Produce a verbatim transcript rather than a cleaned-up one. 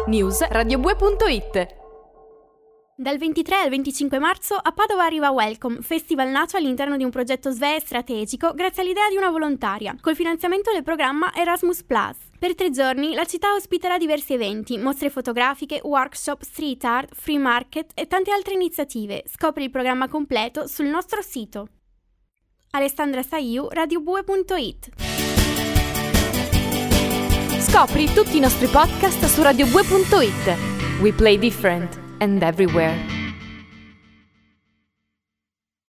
News radiobue punto it. Dal ventitré al venticinque marzo a Padova arriva Welcome, festival nato all'interno di un progetto S V E strategico grazie all'idea di una volontaria, col finanziamento del programma Erasmus plus. Per tre giorni la città ospiterà diversi eventi, mostre fotografiche, workshop, street art, free market e tante altre iniziative. Scopri il programma completo sul nostro sito. Alessandra Saiu, radiobue punto it. Scopri tutti i nostri podcast su radiobue punto it. We play different and everywhere.